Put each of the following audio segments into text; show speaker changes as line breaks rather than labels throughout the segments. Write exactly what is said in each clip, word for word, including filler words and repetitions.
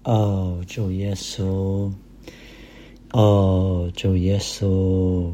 哦，主耶稣，哦，主耶稣，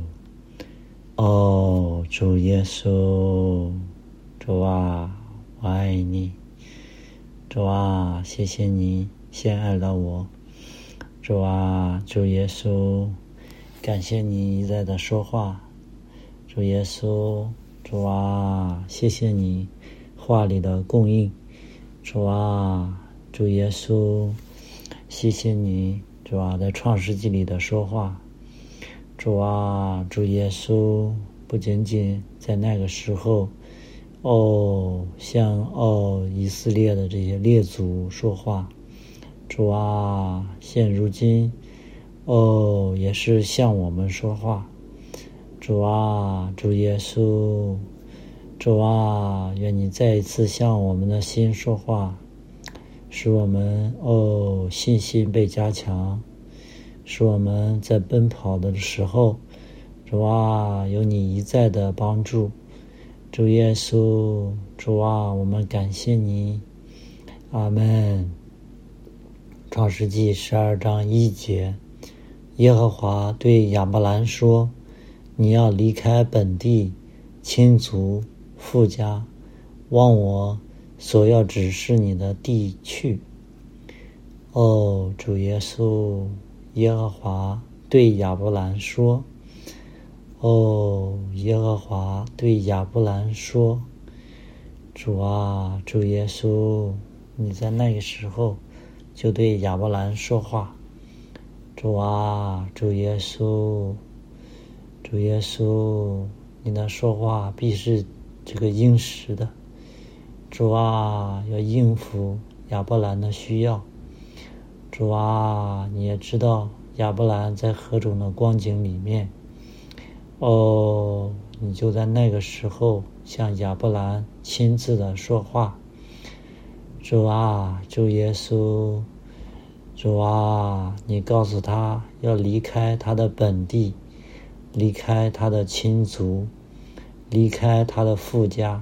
哦，主耶稣，主啊，我爱你，主啊，谢谢你先爱了我，主啊，主耶稣，感谢你一再的说话，主耶稣，主啊，谢谢你话里的供应，主啊，主耶稣，谢谢你，主啊，在创世纪里的说话，主啊，主耶稣，不仅仅在那个时候，哦，向哦以色列的这些列祖说话，主啊，现如今，哦，也是向我们说话，主啊，主耶稣，主啊，愿你再一次向我们的心说话，使我们哦信心被加强，使我们在奔跑的时候，主啊，有你一再的帮助，主耶稣，主啊，我们感谢你，阿们。创世纪十二章一节，耶和华对亚伯兰说，你要离开本地亲族父家，往我所要指示你的地去。哦，主耶稣，耶和华对亚伯兰说，哦，耶和华对亚伯兰说，主啊，主耶稣，你在那个时候就对亚伯兰说话，主啊，主耶稣，主耶稣，你的说话必是这个应时的，主啊，要应付亚伯兰的需要，主啊，你也知道亚伯兰在何种的光景里面，哦，你就在那个时候向亚伯兰亲自的说话，主啊，主耶稣，主啊，你告诉他要离开他的本地，离开他的亲族，离开他的父家，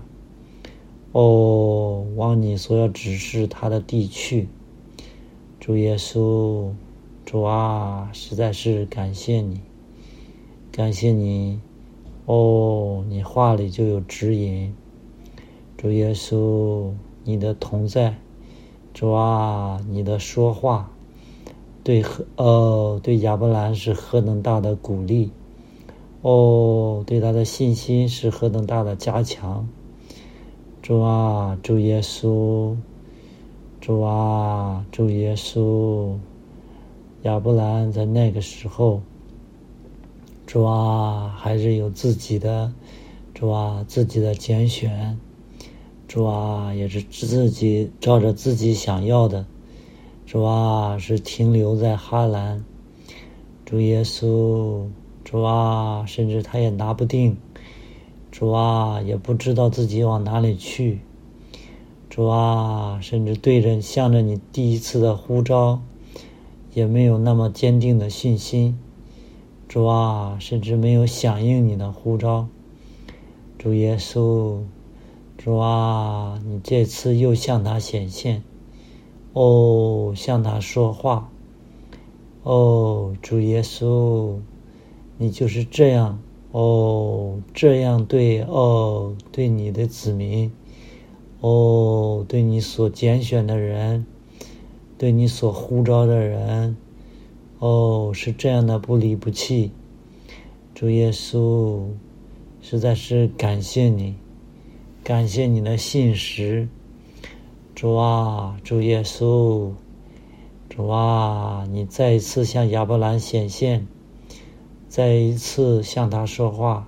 哦，往你所要指示他的地去。主耶稣，主啊，实在是感谢你，感谢你，哦，你话里就有指引，主耶稣，你的同在，主啊，你的说话对何哦对亚伯兰是何等大的鼓励，哦，对他的信心是何等大的加强，主啊，主耶稣，主啊，主耶稣，亚伯兰在那个时候，主啊，还是有自己的，主啊，自己的拣选，主啊，也是自己照着自己想要的，主啊，是停留在哈兰，主耶稣，主啊，甚至他也拿不定，主啊，也不知道自己往哪里去，主啊，甚至对着向着你第一次的呼召也没有那么坚定的信心，主啊，甚至没有响应你的呼召，主耶稣，主啊，你这次又向他显现，哦，向他说话，哦，主耶稣，你就是这样，哦，这样对，哦，对你的子民，哦，对你所拣选的人，对你所呼召的人，哦，是这样的不离不弃，主耶稣，实在是感谢你，感谢你的信实，主啊，主耶稣，主啊，你再一次向亚伯兰显现，再一次向他说话，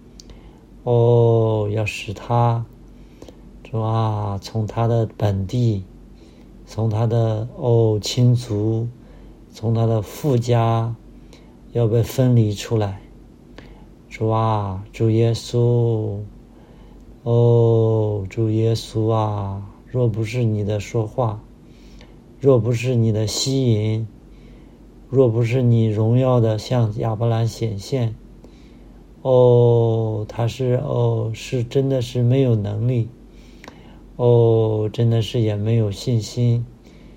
哦，要使他，主啊，从他的本地，从他的哦亲族，从他的父家，要被分离出来，主啊，主耶稣，哦，主耶稣啊，若不是你的说话，若不是你的吸引，若不是你荣耀的向亚伯兰显现，哦，他是哦是真的是没有能力，哦，真的是也没有信心，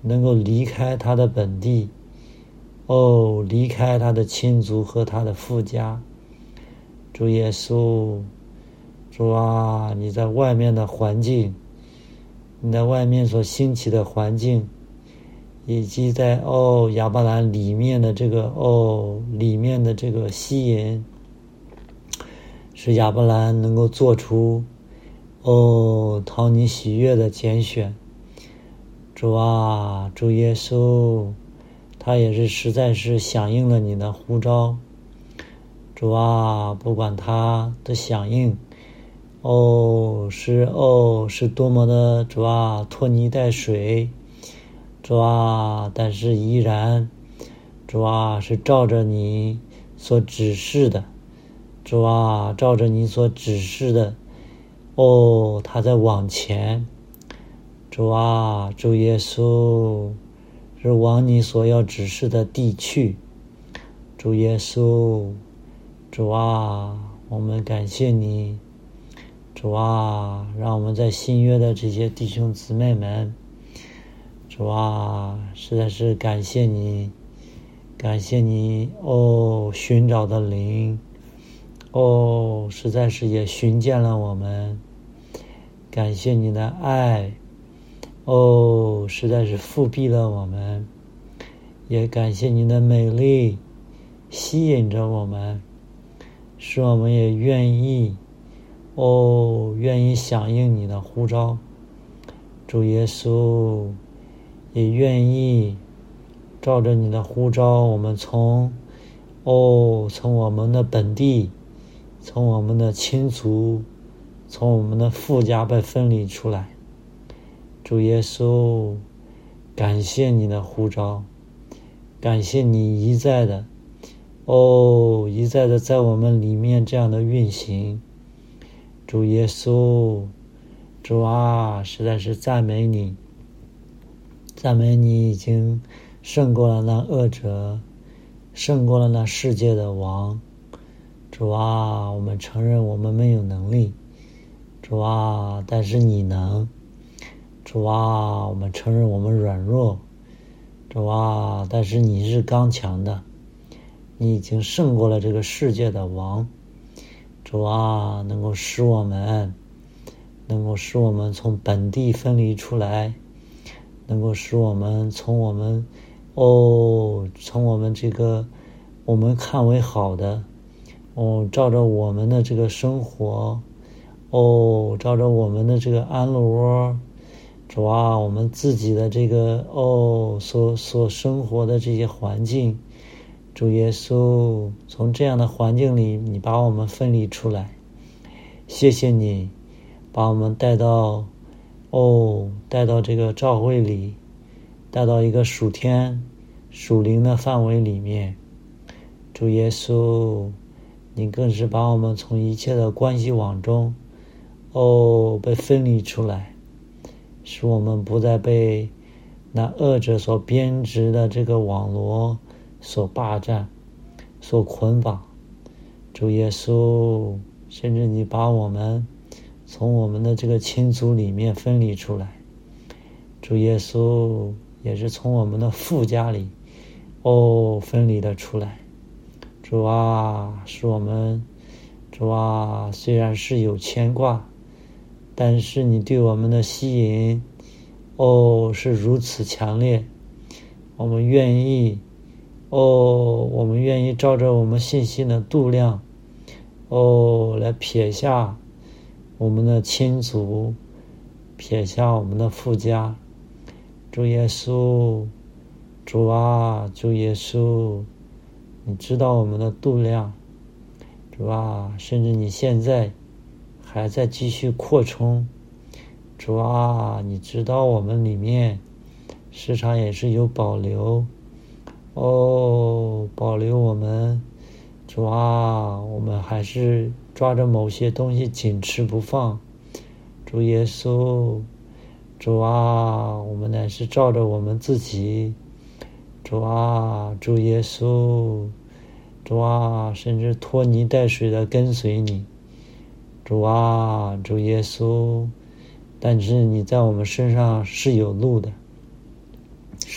能够离开他的本地，哦，离开他的亲族和他的父家。主耶稣，主啊，你在外面的环境，你在外面所兴起的环境，以及在哦亚伯兰里面的这个哦里面的这个吸引，使亚伯兰能够做出哦讨你喜悦的拣选。主啊，主耶稣，他也是实在是响应了你的呼召。主啊，不管他的响应哦是哦是多么的，主啊拖泥带水，主啊，但是依然主啊是照着你所指示的，主啊照着你所指示的，哦他在往前。主啊，主耶稣，是往你所要指示的地去。主耶稣，主啊，我们感谢你。主啊，让我们在新约的这些弟兄姊妹们，主啊，实在是感谢你，感谢你哦，寻找的灵，哦，实在是也寻见了我们。感谢你的爱，哦，实在是复辟了我们，也感谢你的美丽吸引着我们，使我们也愿意哦，愿意响应你的呼召。主耶稣，也愿意照着你的呼召，我们从哦从我们的本地，从我们的亲族，从我们的父家被分离出来。主耶稣，感谢你的呼召，感谢你一再的哦一再的在我们里面这样的运行。主耶稣，主啊，实在是赞美你，赞美你已经胜过了那恶者，胜过了那世界的王。主啊，我们承认我们没有能力，主啊，但是你能。主啊，我们承认我们软弱，主啊，但是你是刚强的，你已经胜过了这个世界的王。主啊，能够使我们能够使我们从本地分离出来，能够使我们从我们哦从我们这个我们看为好的哦照着我们的这个生活哦照着我们的这个安乐窝，主啊，我们自己的这个哦所所生活的这些环境，主耶稣，从这样的环境里你把我们分离出来。谢谢你把我们带到哦带到这个教会里，带到一个属天属灵的范围里面。主耶稣，你更是把我们从一切的关系网中哦被分离出来，使我们不再被那恶者所编织的这个网罗所霸占，所捆绑。主耶稣，甚至你把我们从我们的这个亲族里面分离出来。主耶稣，也是从我们的父家里哦分离了出来。主啊，使我们主啊，虽然是有牵挂，但是你对我们的吸引哦是如此强烈，我们愿意哦我们愿意照着我们信心的度量哦来撇下我们的亲族，撇下我们的父家。主耶稣，主啊，主耶稣，你知道我们的度量，主啊，甚至你现在还在继续扩充。主啊，你知道我们里面时常也是有保留哦保留我们。主啊，我们还是抓着某些东西紧持不放。主耶稣，主啊，我们乃是照着我们自己。主啊，主耶稣，主啊，甚至拖泥带水的跟随你。主啊，主耶稣，但是你在我们身上是有路的，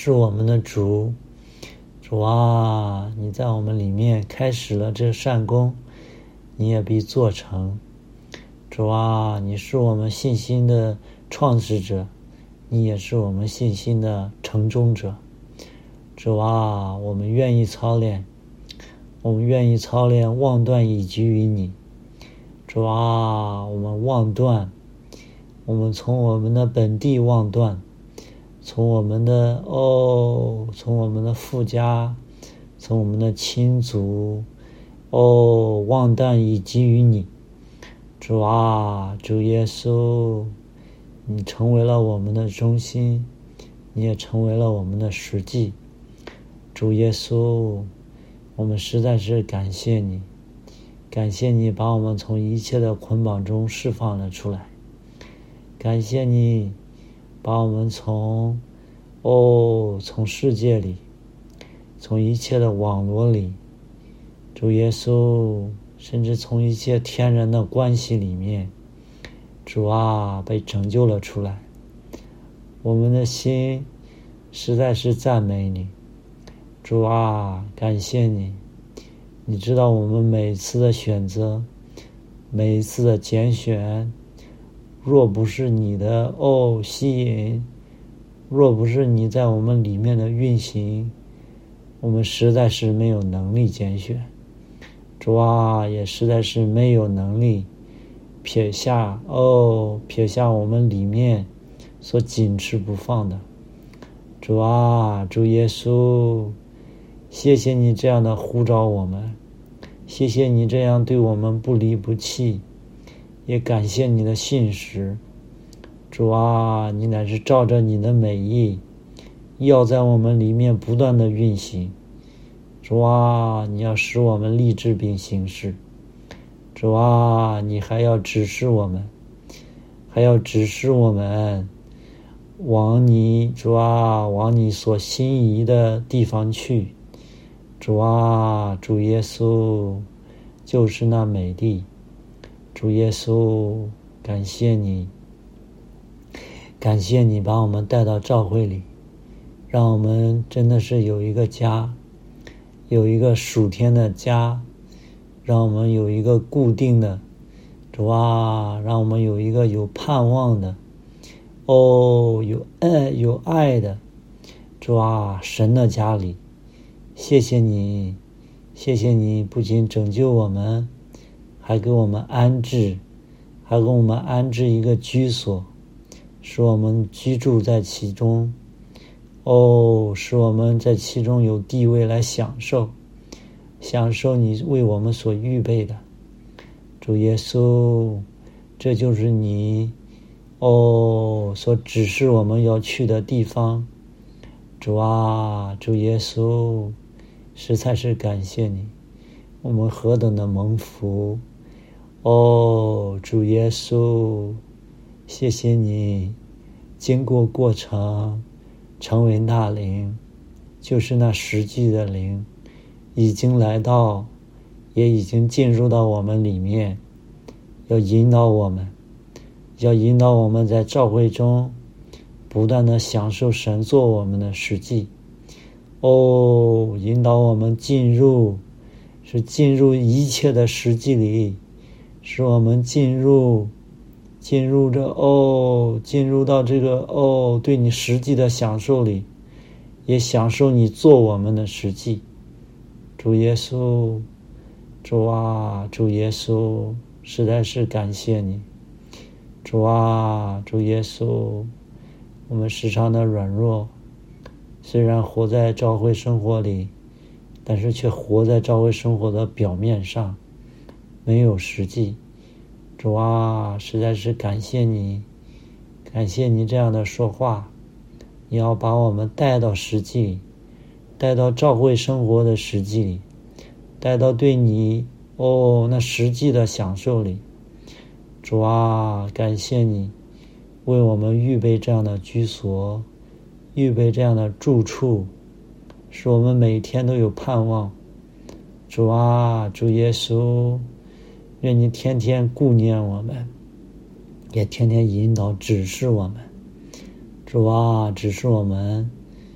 是我们的主。主啊，你在我们里面开始了这善功，你也必做成。主啊，你是我们信心的创始者，你也是我们信心的成终者。主啊，我们愿意操练，我们愿意操练忘断以及于你。主啊，我们忘断，我们从我们的本地忘断，从我们的哦，从我们的父家，从我们的亲族，哦，忘断以及于你。主啊，主耶稣，你成为了我们的中心，你也成为了我们的实际。主耶稣，我们实在是感谢你，感谢你把我们从一切的捆绑中释放了出来，感谢你把我们从哦从世界里，从一切的网罗里，主耶稣，甚至从一切天然的关系里面，主啊，被拯救了出来。我们的心实在是赞美你，主啊，感谢你。你知道我们每一次的选择，每一次的拣选，若不是你的哦吸引，若不是你在我们里面的运行，我们实在是没有能力拣选。主啊，也实在是没有能力撇下哦撇下我们里面所紧持不放的。主啊，主耶稣，谢谢你这样的呼召我们，谢谢你这样对我们不离不弃，也感谢你的信实。主啊，你乃是照着你的美意，要在我们里面不断的运行。主啊，你要使我们立志并行事。主啊，你还要指示我们，还要指示我们往你主啊往你所心仪的地方去。主啊，主耶稣，就是那美地。主耶稣，感谢你，感谢你把我们带到教会里，让我们真的是有一个家，有一个属天的家，让我们有一个固定的，主啊，让我们有一个有盼望的，哦，有爱有爱的，主啊，神的家里。谢谢你，谢谢你不仅拯救我们，还给我们安置，还给我们安置一个居所，使我们居住在其中。哦，使我们在其中有地位来享受，享受你为我们所预备的。主耶稣，这就是你哦所指示我们要去的地方。主啊，主耶稣，实在是感谢你，我们何等的蒙福。哦，主耶稣，谢谢你经过过程成为那灵，就是那实际的灵，已经来到，也已经进入到我们里面，要引导我们，要引导我们在教会中不断的享受神做我们的实际。哦，引导我们进入，是进入一切的实际里，使我们进入进入这哦进入到这个哦对你实际的享受里，也享受你做我们的实际。主耶稣，主啊，主耶稣，实在是感谢你。主啊，主耶稣，我们时常的软弱，虽然活在教会生活里，但是却活在教会生活的表面上，没有实际。主啊，实在是感谢你，感谢你这样的说话，你要把我们带到实际里，带到教会生活的实际里，带到对你哦那实际的享受里。主啊，感谢你为我们预备这样的居所，预备这样的住处，使我们每天都有盼望。主啊，主耶稣，愿你天天顾念我们，也天天引导指示我们。主啊，指示我们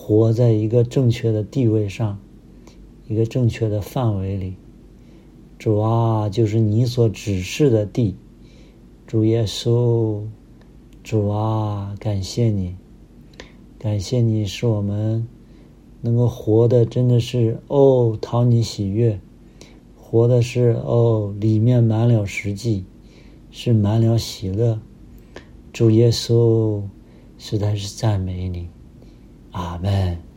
活在一个正确的地位上，一个正确的范围里。主啊，就是你所指示的地。主耶稣，主啊，感谢你，感谢你使我们能够活的真的是哦讨你喜悦，活的是哦里面满了实际，是满了喜乐。主耶稣，实在是赞美你，阿们。